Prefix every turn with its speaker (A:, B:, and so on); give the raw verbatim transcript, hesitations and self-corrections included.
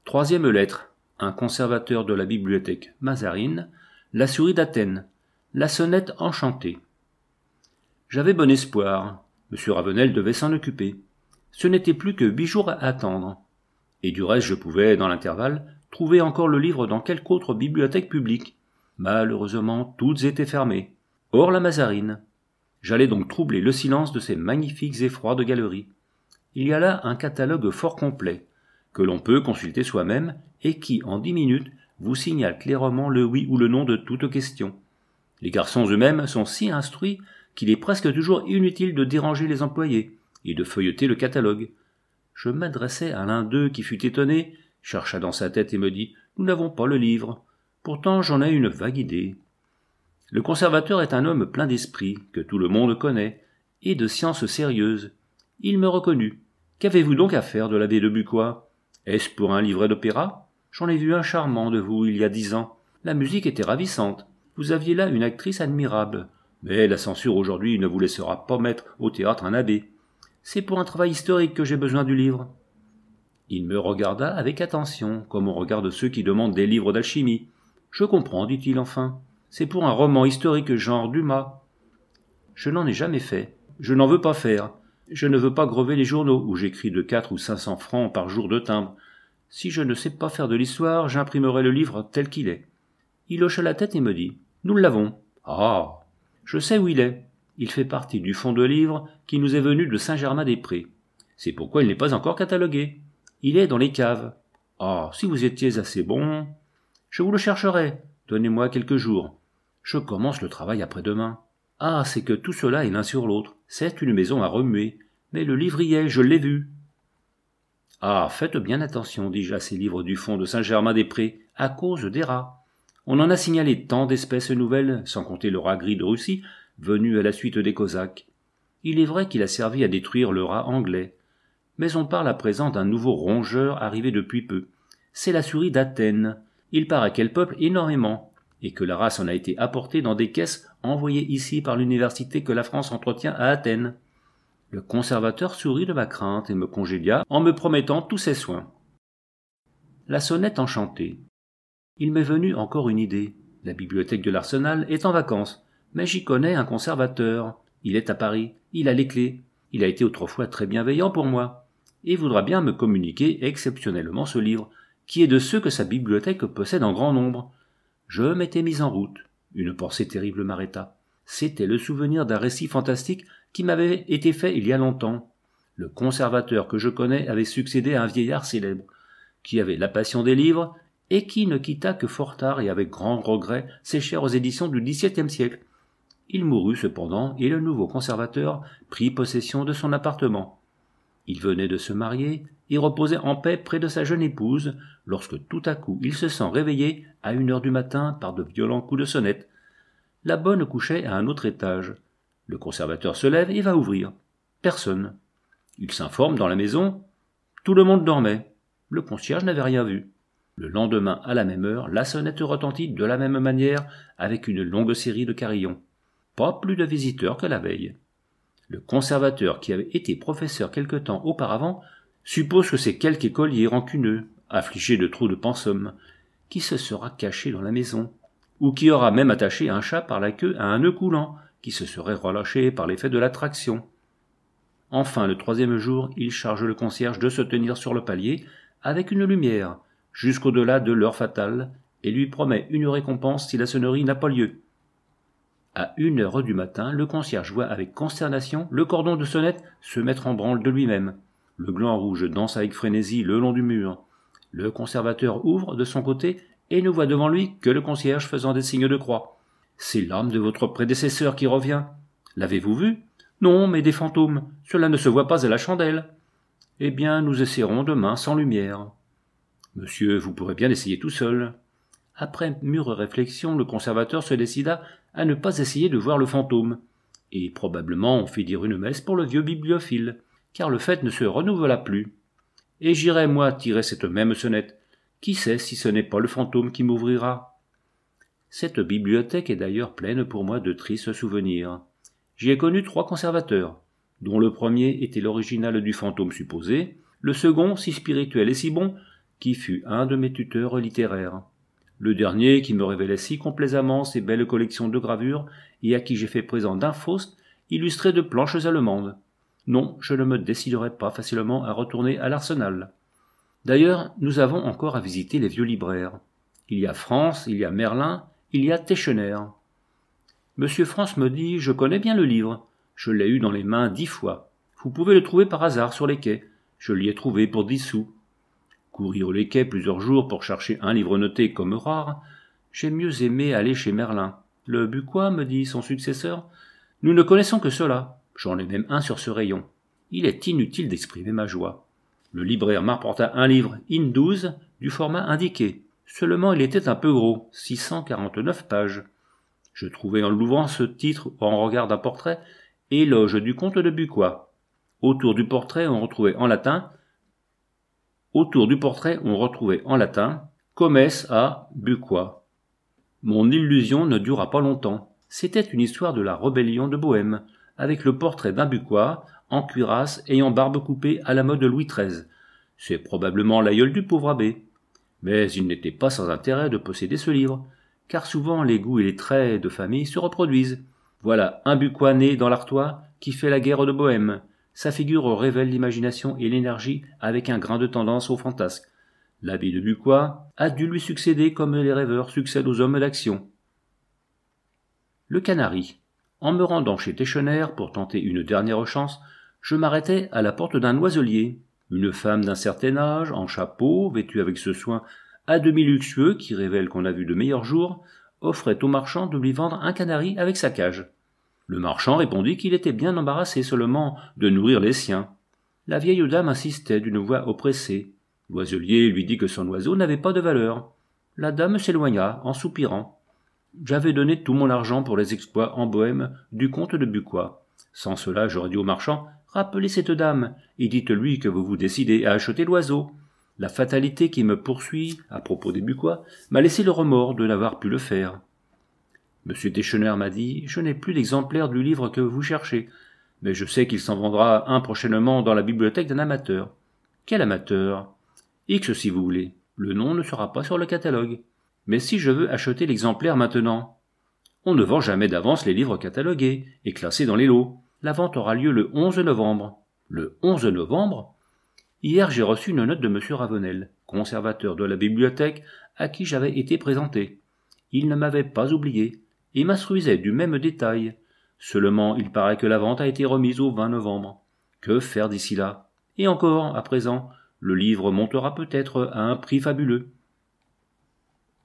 A: Troisième lettre. Un conservateur de la bibliothèque Mazarine, la souris d'Athènes, la sonnette enchantée. J'avais bon espoir. Monsieur Ravenel devait s'en occuper. Ce n'était plus que huit jours à attendre. Et du reste, je pouvais, dans l'intervalle, trouver encore le livre dans quelque autre bibliothèque publique. Malheureusement, toutes étaient fermées. Hors la Mazarine. J'allais donc troubler le silence de ces magnifiques et froides galeries. Il y a là un catalogue fort complet, que l'on peut consulter soi-même et qui, en dix minutes, vous signale clairement le oui ou le non de toute question. Les garçons eux-mêmes sont si instruits qu'il est presque toujours inutile de déranger les employés et de feuilleter le catalogue. Je m'adressai à l'un d'eux qui fut étonné, chercha dans sa tête et me dit « Nous n'avons pas le livre. Pourtant j'en ai une vague idée. » Le conservateur est un homme plein d'esprit, que tout le monde connaît, et de science sérieuse. Il me reconnut. « Qu'avez-vous donc à faire de l'abbé de Bucquoy ? Est-ce pour un livret d'opéra ? J'en ai vu un charmant de vous il y a dix ans. La musique était ravissante. Vous aviez là une actrice admirable. Mais la censure aujourd'hui ne vous laissera pas mettre au théâtre un abbé. C'est pour un travail historique que j'ai besoin du livre. » Il me regarda avec attention, comme on regarde ceux qui demandent des livres d'alchimie. « Je comprends, dit-il enfin. C'est pour un roman historique genre Dumas. » Je n'en ai jamais fait. Je n'en veux pas faire. Je ne veux pas grever les journaux où j'écris de quatre ou cinq cents francs par jour de timbre. Si je ne sais pas faire de l'histoire, j'imprimerai le livre tel qu'il est. Il hocha la tête et me dit « Nous l'avons. »« Ah, je sais où il est. Il fait partie du fonds de livres qui nous est venu de Saint-Germain-des-Prés. C'est pourquoi il n'est pas encore catalogué. Il est dans les caves. Ah, si vous étiez assez bon. Je vous le chercherai. Donnez-moi quelques jours. Je commence le travail après-demain. Ah, c'est que tout cela est l'un sur l'autre. C'est une maison à remuer. Mais le livre y est, je l'ai vu. » « Ah, faites bien attention, dis-je à ces livres du fond de Saint-Germain-des-Prés, à cause des rats. On en a signalé tant d'espèces nouvelles, sans compter le rat gris de Russie, venu à la suite des Cosaques. Il est vrai qu'il a servi à détruire le rat anglais. Mais on parle à présent d'un nouveau rongeur arrivé depuis peu. C'est la souris d'Athènes. Il paraît qu'elle peuple énormément, et que la race en a été apportée dans des caisses envoyées ici par l'université que la France entretient à Athènes. Le conservateur sourit de ma crainte et me congédia en me promettant tous ses soins. La sonnette enchantée. Il m'est venu encore une idée. La bibliothèque de l'Arsenal est en vacances, mais j'y connais un conservateur. Il est à Paris, il a les clés. Il a été autrefois très bienveillant pour moi, et voudra bien me communiquer exceptionnellement ce livre, qui est de ceux que sa bibliothèque possède en grand nombre. Je m'étais mis en route. Une pensée terrible m'arrêta. C'était le souvenir d'un récit fantastique qui m'avait été fait il y a longtemps. Le conservateur que je connais avait succédé à un vieillard célèbre, qui avait la passion des livres et qui ne quitta que fort tard et avec grand regret ses chères éditions du dix-septième siècle. Il mourut cependant et le nouveau conservateur prit possession de son appartement. Il venait de se marier et reposait en paix près de sa jeune épouse lorsque tout à coup il se sent réveillé à une heure du matin par de violents coups de sonnette. La bonne couchait à un autre étage. Le conservateur se lève et va ouvrir. Personne. Il s'informe dans la maison. Tout le monde dormait. Le concierge n'avait rien vu. Le lendemain, à la même heure, la sonnette retentit de la même manière avec une longue série de carillons. Pas plus de visiteurs que la veille. Le conservateur, qui avait été professeur quelque temps auparavant, suppose que c'est quelque écolier rancuneux, affligé de trop de pensum, qui se sera caché dans la maison, ou qui aura même attaché un chat par la queue à un nœud coulant, qui se serait relâché par l'effet de l'attraction. Enfin, le troisième jour, il charge le concierge de se tenir sur le palier, avec une lumière, jusqu'au-delà de l'heure fatale, et lui promet une récompense si la sonnerie n'a pas lieu. À une heure du matin, le concierge voit avec consternation le cordon de sonnette se mettre en branle de lui-même. Le gland rouge danse avec frénésie le long du mur. Le conservateur ouvre de son côté et ne voit devant lui que le concierge faisant des signes de croix. « C'est l'âme de votre prédécesseur qui revient. L'avez-vous vu ? Non, mais des fantômes. Cela ne se voit pas à la chandelle. Eh bien, nous essaierons demain sans lumière. Monsieur, vous pourrez bien essayer tout seul. » Après mûre réflexion, le conservateur se décida à ne pas essayer de voir le fantôme, et probablement on fit dire une messe pour le vieux bibliophile, car le fait ne se renouvela plus. Et j'irai, moi, tirer cette même sonnette. Qui sait si ce n'est pas le fantôme qui m'ouvrira ? Cette bibliothèque est d'ailleurs pleine pour moi de tristes souvenirs. J'y ai connu trois conservateurs, dont le premier était l'original du fantôme supposé, le second si spirituel et si bon qui fut un de mes tuteurs littéraires. Le dernier qui me révélait si complaisamment ses belles collections de gravures et à qui j'ai fait présent d'un Faust illustré de planches allemandes. Non, je ne me déciderai pas facilement à retourner à l'Arsenal. D'ailleurs, nous avons encore à visiter les vieux libraires. Il y a France, il y a Merlin, il y a Teschener. Monsieur France me dit « Je connais bien le livre. Je l'ai eu dans les mains dix fois. Vous pouvez le trouver par hasard sur les quais. Je l'y ai trouvé pour dix sous. » Courir les quais plusieurs jours pour chercher un livre noté comme rare, j'ai mieux aimé aller chez Merlin. Le Bucquois, me dit son successeur. Nous ne connaissons que cela. J'en ai même un sur ce rayon. Il est inutile d'exprimer ma joie. Le libraire m'apporta un livre in douze du format indiqué. Seulement il était un peu gros, six cent quarante-neuf pages. Je trouvai en l'ouvrant ce titre en regard d'un portrait, Éloge du comte de Bucquois. Autour du portrait on retrouvait en latin Autour du portrait on retrouvait en latin Comes a Bucquois. Mon illusion ne dura pas longtemps. C'était une histoire de la rébellion de Bohême, avec le portrait d'un Bucquois, en cuirasse, ayant barbe coupée à la mode de Louis treize. C'est probablement l'aïeul du pauvre abbé. Mais il n'était pas sans intérêt de posséder ce livre, car souvent les goûts et les traits de famille se reproduisent. Voilà un Bucquois né dans l'Artois qui fait la guerre de Bohême. Sa figure révèle l'imagination et l'énergie avec un grain de tendance au fantasque. L'abbé de Bucquois a dû lui succéder comme les rêveurs succèdent aux hommes d'action. Le Canari. En me rendant chez Teschener pour tenter une dernière chance, je m'arrêtai à la porte d'un oiselier. Une femme d'un certain âge, en chapeau, vêtue avec ce soin à demi luxueux qui révèle qu'on a vu de meilleurs jours, offrait au marchand de lui vendre un canari avec sa cage. Le marchand répondit qu'il était bien embarrassé seulement de nourrir les siens. La vieille dame insistait d'une voix oppressée. L'oiselier lui dit que son oiseau n'avait pas de valeur. La dame s'éloigna en soupirant. J'avais donné tout mon argent pour les exploits en Bohême du comte de Bucquois. Sans cela, j'aurais dit au marchand « Rappelez cette dame et dites-lui que vous vous décidez à acheter l'oiseau. » La fatalité qui me poursuit, à propos des Bucquois, m'a laissé le remords de n'avoir pu le faire. Monsieur Teschener m'a dit « Je n'ai plus l'exemplaire du livre que vous cherchez, mais je sais qu'il s'en vendra un prochainement dans la bibliothèque d'un amateur. » Quel amateur ? X si vous voulez. Le nom ne sera pas sur le catalogue. Mais si je veux acheter l'exemplaire maintenant ? On ne vend jamais d'avance les livres catalogués et classés dans les lots. La vente aura lieu le onze novembre. Le onze novembre ? Hier j'ai reçu une note de monsieur Ravenel, conservateur de la bibliothèque, à qui j'avais été présenté. Il ne m'avait pas oublié, et m'instruisait du même détail. Seulement il paraît que la vente a été remise au vingt novembre. Que faire d'ici là ? Et encore, à présent, le livre montera peut-être à un prix fabuleux.